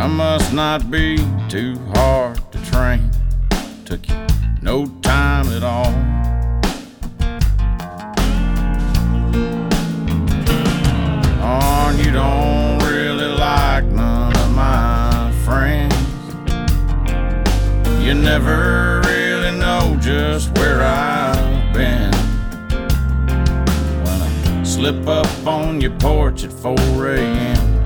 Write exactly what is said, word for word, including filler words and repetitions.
I must not be too hard to train. Took you no time at all. Oh, you don't really like none of my friends. You never really know just where I've been. When I slip up on your porch at four a.m.